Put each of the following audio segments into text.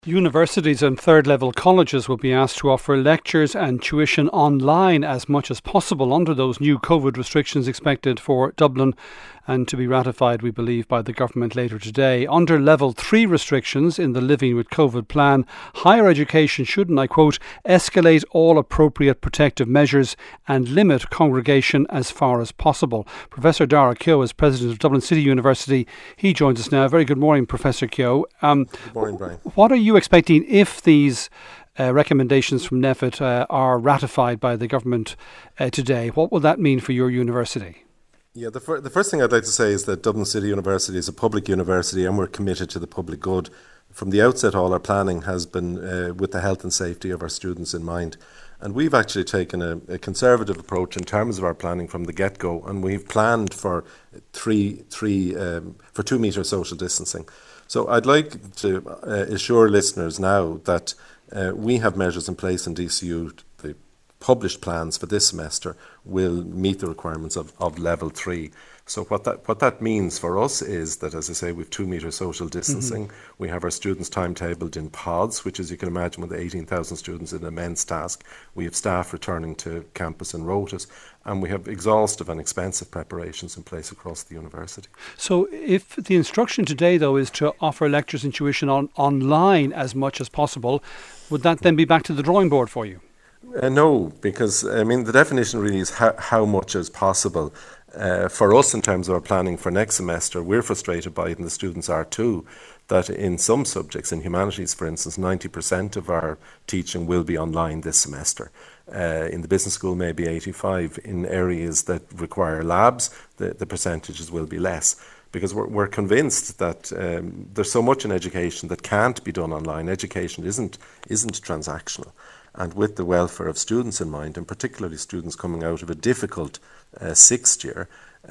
Universities and third-level colleges will be asked to offer lectures and tuition online as much as possible under those new COVID restrictions expected for Dublin and to be ratified, we believe, by the government later today. Under Level 3 restrictions in the Living with COVID plan, higher education should, and I quote, escalate all appropriate protective measures and limit congregation as far as possible. Professor Dara Keogh is president of Dublin City University. He joins us now. Very good morning, Professor Keogh. Good morning, Brian. What are you expecting if these recommendations from NPHET are ratified by the government today? What will that mean for your university? Yeah, the first thing I'd like to say is that Dublin City University is a public university and we're committed to the public good. From the outset, all our planning has been with the health and safety of our students in mind. And we've actually taken a conservative approach in terms of our planning from the get-go, and we've planned for 2 metre social distancing. So I'd like to assure listeners now that we have measures in place in DCU. The published plans for this semester will meet the requirements of Level 3. So what that means for us is that, as I say, we've 2 metre social distancing. We have our students timetabled in pods, which, as you can imagine, with 18,000 students, is an immense task. We have staff returning to campus in rotas, and we have exhaustive and expensive preparations in place across the university. So if the instruction today, though, is to offer lectures and tuition online as much as possible, would that then be back to the drawing board for you? No, because the definition really is how much is possible. For us, in terms of our planning for next semester, we're frustrated by it, and the students are too, that in some subjects, in humanities for instance, 90% of our teaching will be online this semester. In the business school, maybe 85%. In areas that require labs, the percentages will be less. Because we're convinced that there's so much in education that can't be done online. Education isn't transactional. And with the welfare of students in mind, and particularly students coming out of a difficult sixth year,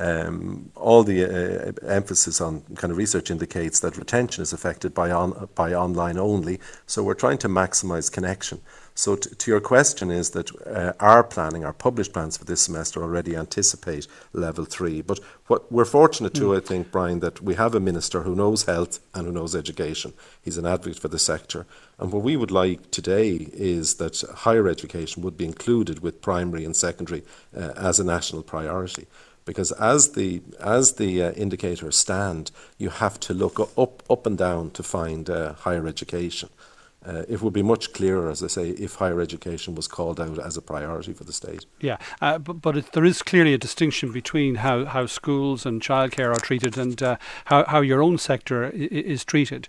all the emphasis on kind of research indicates that retention is affected by online only. So we're trying to maximise connection. So to your question is that our published plans for this semester already anticipate Level 3. But what we're fortunate to, I think, Brian, that we have a minister who knows health and who knows education. He's an advocate for the sector. And what we would like today is that higher education would be included with primary and secondary as a national priority. Because as the indicators stand, you have to look up and down to find higher education. It would be much clearer, as I say, if higher education was called out as a priority for the state. Yeah, but there is clearly a distinction between how schools and childcare are treated and how your own sector is treated.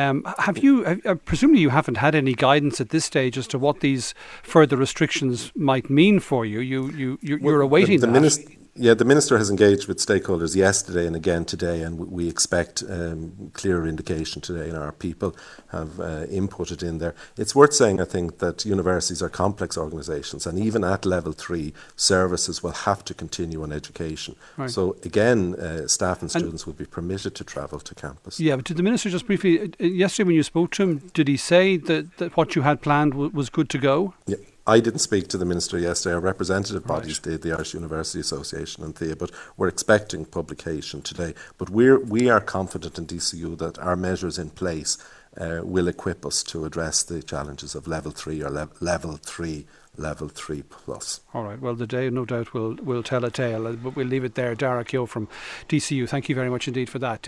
Presumably you haven't had any guidance at this stage as to what these further restrictions might mean for you. You're awaiting that. The Minister has engaged with stakeholders yesterday and again today, and we expect clearer indication today, and our people have inputted in there. It's worth saying, I think, that universities are complex organisations, and even at Level 3, services will have to continue on education. Right. So again, staff and students will be permitted to travel to campus. Yeah, but did the Minister just briefly, yesterday when you spoke to him, did he say that what you had planned was good to go? Yeah. I didn't speak to the Minister yesterday. Our representative bodies did, the Irish University Association and THEA, but we're expecting publication today. But we are confident in DCU that our measures in place will equip us to address the challenges of Level 3 or Level 3 plus. All right. Well, the day, no doubt, will tell a tale, but we'll leave it there. Dara Keogh from DCU, thank you very much indeed for that.